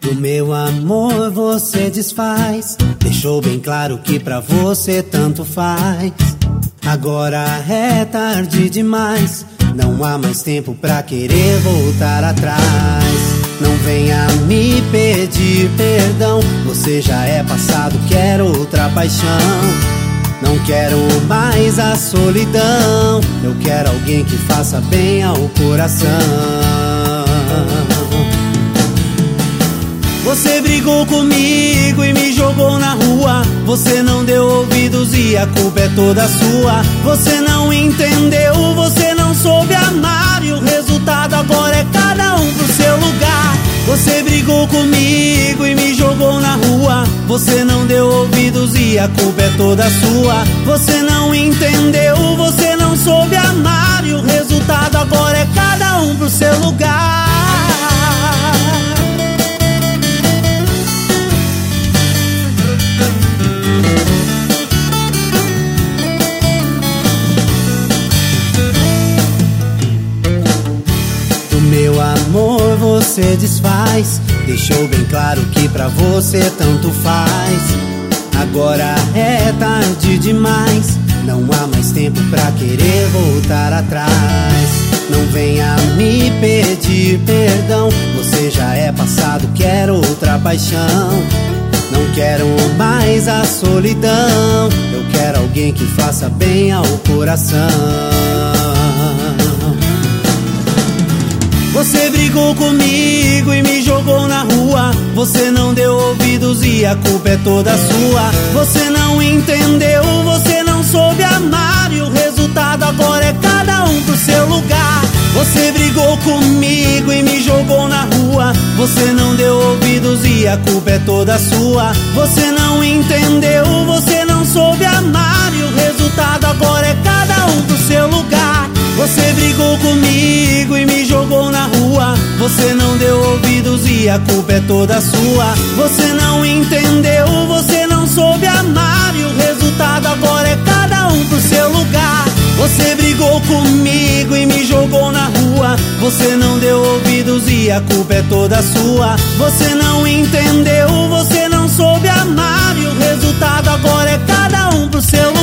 Do meu amor você desfaz, deixou bem claro que pra você tanto faz. Agora é tarde demais, não há mais tempo pra querer voltar atrás. Não venha me pedir perdão, você já é passado, quero outra paixão. Não quero mais a solidão, eu quero alguém que faça bem ao coração. Você brigou comigo e me jogou na rua. Você não deu ouvidos e a culpa é toda sua. Você não entendeu, você não soube amar, e o resultado agora é cada um pro seu lugar. Você brigou comigo e me jogou na rua. Você não deu ouvidos e a culpa é toda sua. Você não entendeu, você não soube amar, e o resultado agora é cada um pro seu lugar. Meu amor você desfaz, deixou bem claro que pra você tanto faz. Agora é tarde demais, não há mais tempo pra querer voltar atrás. Não venha me pedir perdão, você já é passado, quero outra paixão. Não quero mais a solidão, eu quero alguém que faça bem ao coração. Você brigou comigo e me jogou na rua. Você não deu ouvidos e a culpa é toda sua. Você não entendeu, você não soube amar, e o resultado agora é cada um pro seu lugar. Você brigou comigo e me jogou na rua. Você não deu ouvidos e a culpa é toda sua. Você não entendeu, você não soube amar, e o resultado agora é cada um pro seu lugar. Você brigou comigo e me jogou na rua. Você não deu ouvidos e a culpa é toda sua. Você não entendeu, você não soube amar, e o resultado agora é cada um pro seu lugar. Você brigou comigo e me jogou na rua. Você não deu ouvidos e a culpa é toda sua. Você não entendeu, você não soube amar, e o resultado agora é cada um pro seu lugar.